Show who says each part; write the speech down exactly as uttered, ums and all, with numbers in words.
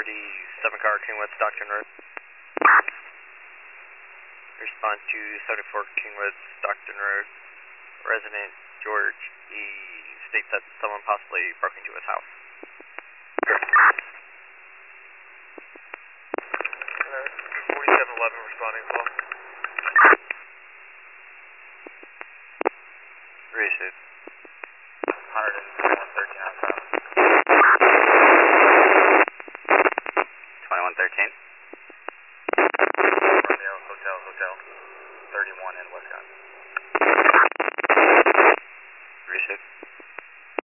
Speaker 1: authority, seven car Kingwood, Stockton Road. Respond to seventy-four Kingwood, Stockton Road. Resident George, he states that someone possibly broke into his house.
Speaker 2: forty-seven eleven responding as well.
Speaker 1: Received.
Speaker 2: one twenty-one thirteen outside.
Speaker 1: twenty-one thirteen.